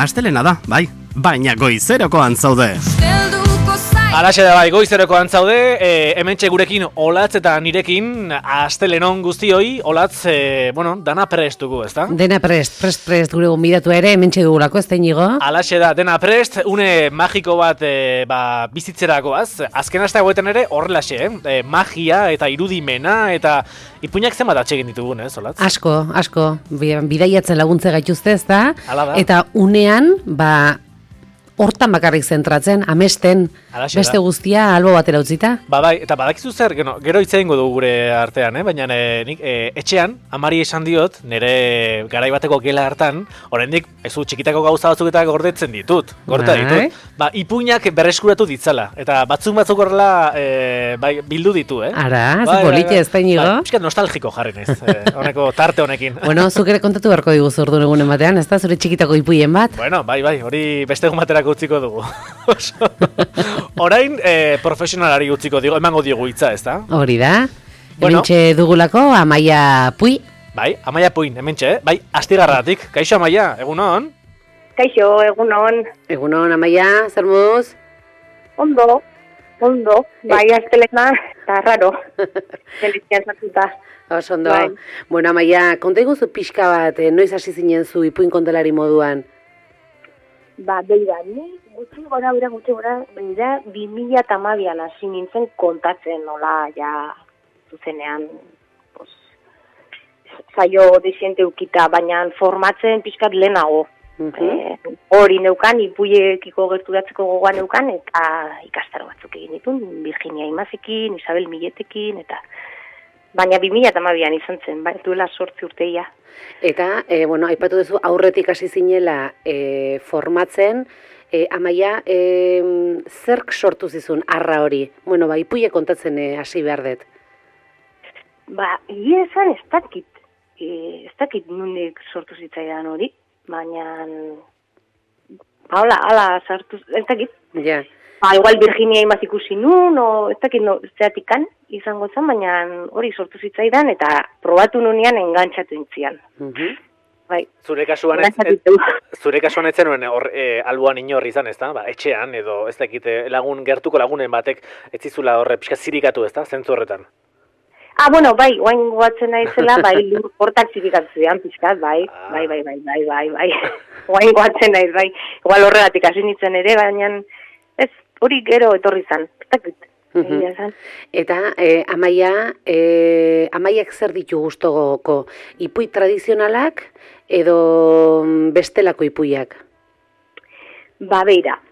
astelena da, bai, baina goizerokoan zaude. Alaxe da bai, goizerokoan zaude, hementxe gurekin Olatz eta nirekin astelenon guztioi, Olatz, dana prest dugu, ezta? Dena prest gure gonbidatu ere, hementxe dugulako, ez da Inigo? Alaxe da, dena prest, une magiko bat bizitzerakoaz, azken aste hauetan ere horrelaxe, magia eta irudimena eta ipuinak zenbat atsegin ditugun, Olatz? Asko, bidaiatzen laguntze gaituzte, ez da? Hala da. Eta unean, hortan bakarrik zentratzen, amesten, beste guztia albo batera utzita. Bai, eta badakizu zer, gero hitz egingo dugu gure artean, baina nik etxean, amari esan diot, nire garaibateko gela hartan, oraindik ezu txikitako gauza batzuk eta gordetzen ditut. Ipuinak berreskuratu ditzala, eta batzuk horrela bildu ditu, Ara, polite ez da Inigo? Piskat nostalgiko jarri naiz, honeko tarte honekin. Bueno, zuk ere kontatu beharko diguzu orduan egunen batean, ez da, zure txikitako ipuien bat? Bueno, bai, hori beste egun baterako utziko dugu. Orain profesionalari utziko digo, emango diogu hitza, ez da? Hori da. Hementxe dugulako Amaia Pui. Bai, Amaia Puin, hementxe, bai, Astigarratik. Kaixo Amaia, egunon? Kaixo, egunon. Egunon, Amaia, zer moduz? Ondo, bai, astelena, eta raro. Delizian zartuta. Ondo. Bai. Bueno, Amaia, konta iguzu pixka bat, noiz hasi zinen zu ipuin kontalari moduan? Beira, ni gutxi gora, 2012an hasi nintzen kontatzen, nola, ja, zuzenean, zaio desiente ukita, baina formatzen pixkat lehenago. Hori neukan, ipuiekiko gerturatzeko gogoan neukan, eta ikastaro batzuk egin ditun, Virginia Imazekin, Isabel Milletekin, eta... Baina 2012an izan zen, duela 8 urteia. Eta, aipatu duzu aurretik hasi zinela formatzen, Amaia, zerk sortu zizun arra hori? Ipuiek kontatzen hasi behar dut. Egia esan ez dakit nondik sortu zitzaidan hori, baina, hala sartu, ez dakit. Ja. Igual Virginia Imaz ikusi nun, ez dakit zeatikan izango zen, baina hori sortu zitzaidan, eta probatu nunean engantxatu intzian. Zure kasuan ez zenuen alboan inorri izan, ez da? Etxean, edo ez dakit gertuko lagunen batek ez zizula horre pixka zirikatu, ez da? Zentzu horretan. Oain goatzen naizela, lur portak zirikatu zidan pixkat, bai. Oain goatzen naiz, bai. Igual horregatik hasi nintzen ere, baina ez hori gero etorri zan. Eta, Amaiak zer ditu gustogoko? Ipuin tradizionalak edo bestelako ipuiak? Beira,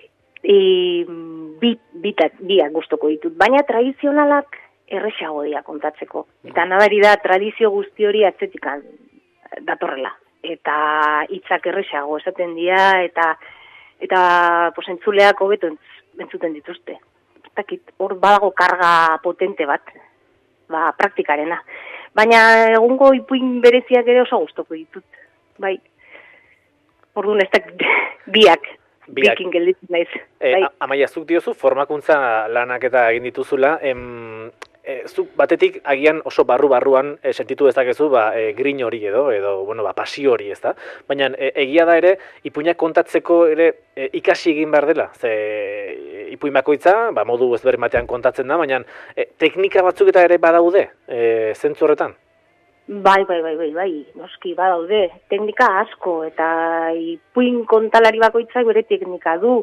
biak gustoko ditut, baina tradizionalak erresago dira kontatzeko. Eta nabari da, tradizio guzti hori atzetikan datorrela. Eta hitzak erresago esaten dira, eta entzuleak hobeto entzuten dituzte. Hor badago karga potente bat, praktikarena. Baina egungo ipuin bereziak ere oso gustoko ditut. Bai, orduan ez dakit bikin gelditzen naiz. Amaia, zuk diozu formakuntza lanak eta egin dituzula, zuk batetik agian oso barruan sentitu dezakezu grin hori edo pasio hori, ez da? Baina egia da ere, ipuinak kontatzeko ere ikasi egin behar dela. Ipuin bakoitza, modu ezberdin batean kontatzen da, baina teknika batzuk eta ere badaude, zentzu horretan? Bai, noski badaude. Teknika asko, eta ipuin kontalari bakoitzak bere teknika du.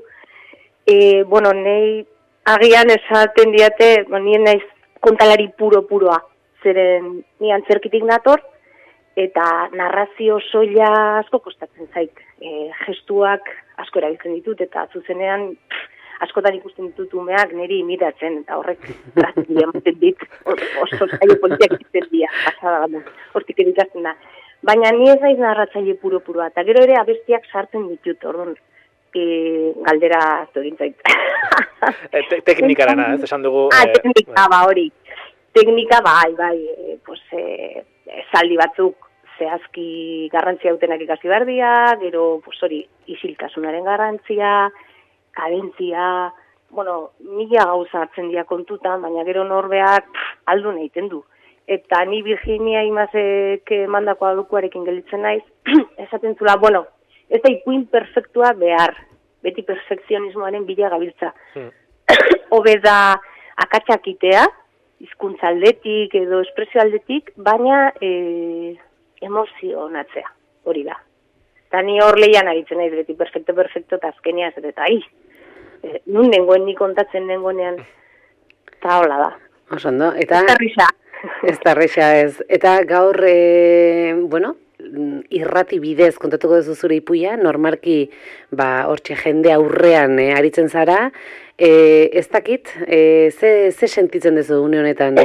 Nei agian esaten diate, nien naiz kontalari puroa, zeren ni antzerkitik nator, eta narrazio soila asko kostatzen zait. Gestuak asko erabiltzen ditut, eta zuzenean askotan ikusten ditut umeak niri imitatzen, eta horrek grazia ematen dit, oso zailo politiak ditzen dira, pasada gana, hortik editazten da. Baina ni ez naiz narratzaile puroa, eta gero ere abestiak sartzen ditut, orduan, galdera aztu egin zait. Teknikarana, ez esan dugu... Teknika, hori. Teknika, bai, esaldi batzuk zehazki garrantzia dutenak ikasi behar dira, gero, hori, isiltasunaren garrantzia, kadentzia, mila gauza hartzen dira kontutan, baina gero norbeak aldun egiten du. Eta ni Virginia Imazek mandako adukuarekin gelditzen naiz, esaten zula, ez da ipuin perfektua behar, beti perfekzionismoaren bila gabiltza. Hobe da akatsakitea, hizkuntza aldetik edo espresio aldetik, baina emozionatzea, hori da. Eta ni hor lehian aritzen naiz beti perfecto, eta azkenia ez eta nun nengoen ni kontatzen nengoenean, eta hola da. Osondo, eta... Ez da risa. ez. Eta gaur, bueno, irrati bidez kontatuko duzu zure ipuia, normalki, hortxe jende aurrean aritzen zara, ez dakit, ze sentitzen duzu une honetan?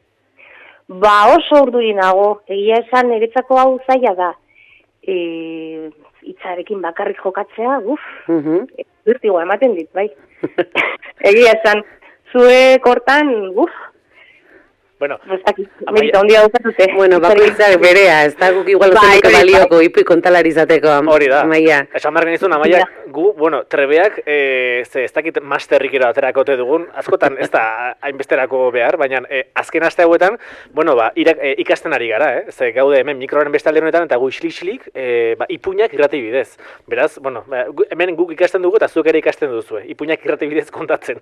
Oso urduri nago, egia esan niretzako hau zaila da. Hitzarekin bakarrik jokatzea, birtigoa ematen dit, bai. Egia esan, zuek hortan, Bueno, merita ondia daukatute. Bueno, bakoitzak berea, ez da guk igual zenuka balioko ipi kontalari izateko, hori da. Amaia. Esan behar genizun, Amaia, gu, trebeak, ez dakit masterrikero aterakote dugun, askotan ez da hainbesterako behar, baina azken aste hauetan, ikasten ari gara, ze gaude hemen mikroaren beste alde honetan, eta gu isilik, ipuinak irrati bidez. Beraz, hemen guk ikasten dugu, eta zuek ere ikasten duzue, ipuinak irrati bidez kontatzen.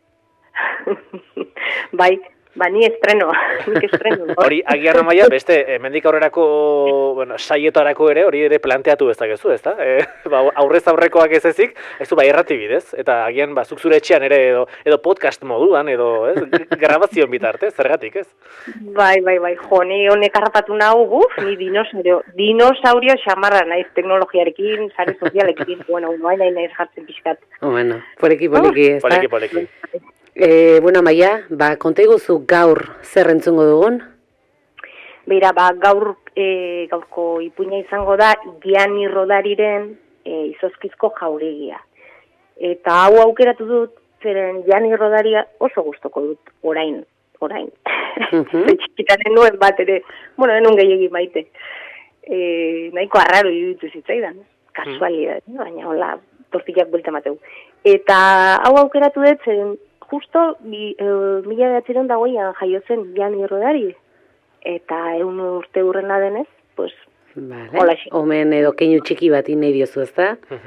Ni estrenoa, nik estreno. Hori, agian Amaia, beste, mendik aurrerako, saietarako ere, hori ere planteatu dezakezu, ez da? Aurrez aurrekoak ez ezik, ez du irrati bidez, eta agian, zuk zure etxean ere, edo podcast moduan, edo, grabazioan bitarte, zergatik, ez? Bai, ni honek harrapatu nahu, ni dinosaurio xamarra naiz teknologiarekin, sare sozialekin, nahi jartzen pixkat. Poliki, ez da? Poliki. Amaia, konta iguzu gaur zer entzungo dugun? Beira, gaurko ipuina izango da Gianni Rodariren Izozkizko jauregia. Eta hau aukeratu dut, zeren Gianni Rodaria oso gustoko dut, orain. Txikitaren nuen bat ere, enun gehiagi maite. Nahiko arraro iruditu zitzaidan, kasualidad, baina hola, tortillak buelta mateu. Eta hau aukeratu dut, zeren justo 1908an jaio zen Gianni Rodari, eta 100 urte hurrena denez, hola xe. Omen edo keinu txiki bat nahi diozu, ez da?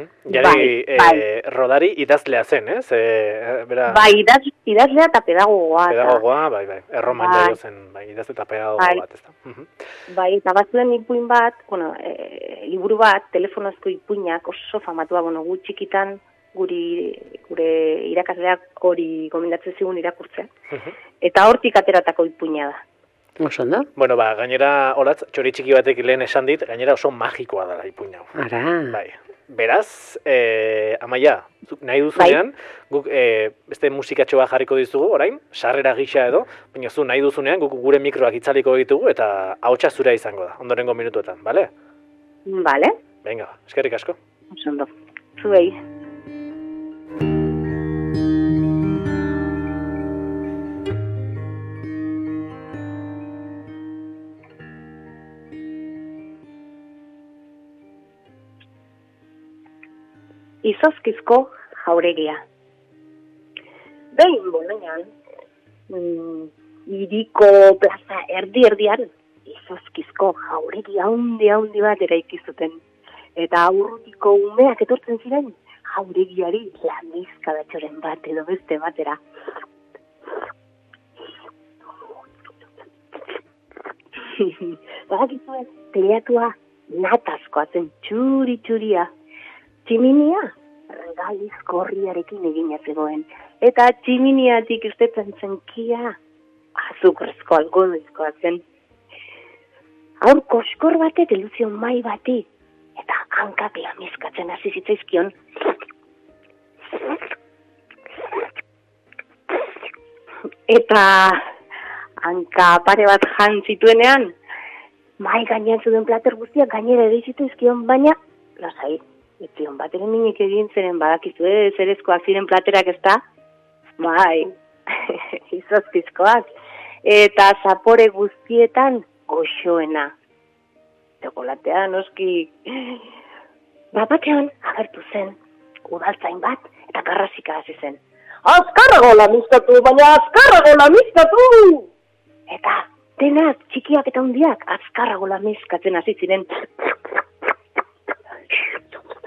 Rodari idazlea zen, ez? Idazlea eta pedagogoa. Pedagogoa, erroman jaio zen, idazle eta pedagogoa bat, ez da? Eta batzuen ipuin bat, liburu bat, telefonozko ipuinak oso famatua, gu txikitan, gure irakasleak hori gomendatzen zigun irakurtzea. Eta hortik ateratako ipuina da. Oso da? Gainera, holatz, txori txiki batek lehen esan dit, gainera oso magikoa dela ipuina. Ara. Beraz, Amaia, nahi duzunean, guk beste musikatxoa jarriko dizugu, orain, sarrera gisa edo, baina zu nahi duzunean, guk gure mikroak itzaliko ditugu, eta ahotsa zurea izango da, ondorengo minutuetan, bale? Bale. Venga, eskerrik asko. Oso ondo. Zuei. Izozkizko jauregia. Behin bolean, hiriko plaza erdi-erdian, Izozkizko jauregia handi bat eraiki zuten. Eta urrutiko umeak etortzen ziren, jauregiari lamizkadatxoren bat edo beste batera. Badakizue, teatua natazkoa zen txuri-txuria. Tximinia, regaliz gorriarekin egina zegoen. Eta tximiniatik irtetzen zen kia, azukrezko algodezkoa zen. Aur koskor batek eluzion mai bati, eta hankak lamizkatzen hasi zitzaizkion. Eta hanka pare bat jan zituenean, mai gainean zuden plater guztiak gainera ere zitzaizkion, baina lasai. Etzion bat ere minik egin zeren badakizue zerezkoak ziren platerak ez da? Izozkizkoak. Eta zapore guztietan goxoena. Txokolatea noski. Batean agertu zen, udaltzain bat eta karrasika hasi zen. Azkarrago lamizkatu, baina azkarrago lamizkatu! Eta denak, txikiak eta hundiak, azkarrago lamizkatzen hasi ziren.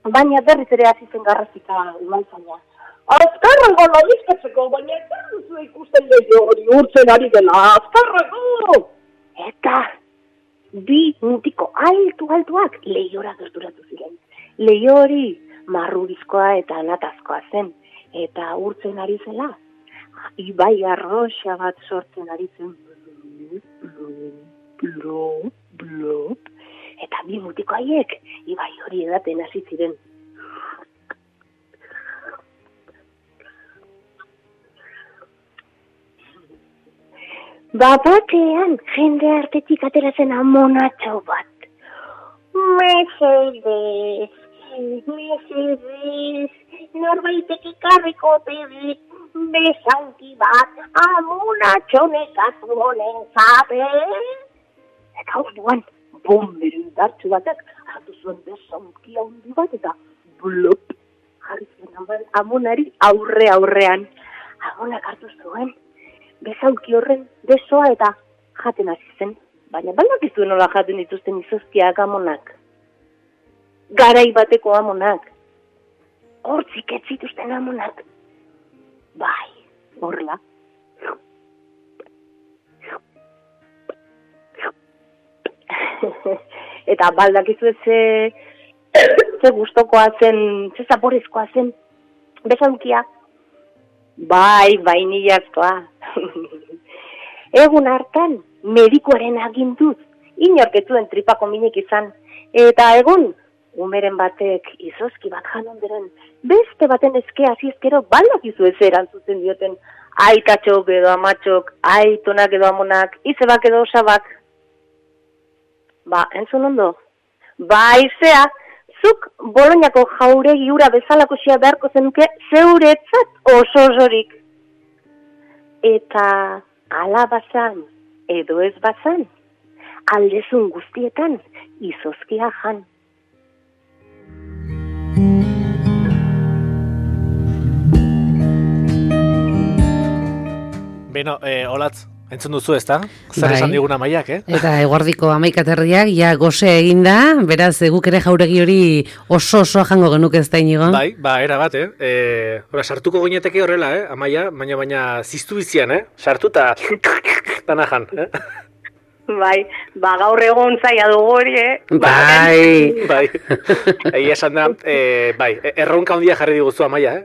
baina berriz ere hasi zen garrasika umaltzaina. Azkarrago nahizkatzeko, baina ez duzu ikusten hori urtzen ari dela, azkarrago! Eta bi mutiko altuak lehiora gerturatu ziren. Lehi hori marrurizkoa eta natazkoa zen, eta urtzen ari zela, ibai arroxa bat sortzen ari zen. Blop, blop. Eta bi mutiko haiek ibai hori edaten hasi ziren. Batean jende artetik ateratzen amonatxo bat. Mesedez, norbaitek ikarriko tebit, besanki bat, amonatxo nekatu honen zabe. Eta orduan, bomberen dartxu batek, hartu zuen besanki handi bat, eta blop, jarri zuen amonari aurrean. Amonak hartu zuen, bezauki horren besoa eta jaten hasi zen. Baina baldak ez duen nola jaten dituzten izozkiak amonak. Garai bateko amonak. Hortzik ez zituzten amonak. Bai, horrela. Eta baldak ez ze gustokoa zen, ze zaporezkoa zen bezaukia. Bai, vainillazkoa. Egun hartan, medikuaren aginduz, inork ez zuen tripako minik izan. Eta egun, umeren batek izozki bat jan onderen, beste baten eskea zizkero baldak izu ez erantzuten dioten, aitatxok edo amatxok, aitonak edo amonak, izebak edo osabak. Ba, entzun ondo? Ba, izea, zuk Boloñako jauregi ura bezalako xia beharko zenuke zeuretzat oso-osorik. Eta ala bazan, edo ez bazan, aldezun guztietan izozkia jan. Beno, Olatz, entzun duzu ezta? Zer esan digun Amaiak, Eta eguardiko 11:00 ja gose eginda, beraz guk ere jauregi hori oso-osoa jango genuke ez da inigo. Bai, era bat, sartuko gineteke horrela, Amaia, baina ziztu bizian, sartu eta dana jan, Bai, gaur egon zaila dugu hori, Bai. Egia esan da, erronka handia jarri diguzu Amaia,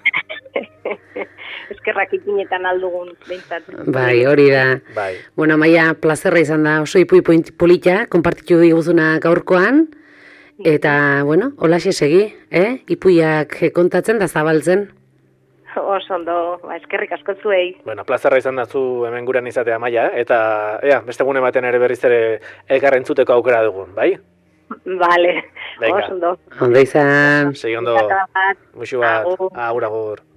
Eskerrak ikinetan aldugun, behintzat. Bai, hori da. Bai. Bueno, Amaia, plazerra izan da, oso ipui polita, konpartitu diguzuna gaurkoan, eta, bueno, holaxe segi, ipuiak kontatzen da zabaltzen. Oso ondo, eskerrik asko zuei. Bueno, plazerra izan da zu hemen gurean izatea Amaia, eta, beste gune baten ere berriz ere elkar entzuteko aukera dugun, bai? Vale, oso ondo. Ondo izan. Segi ondo, muxu bat, agur.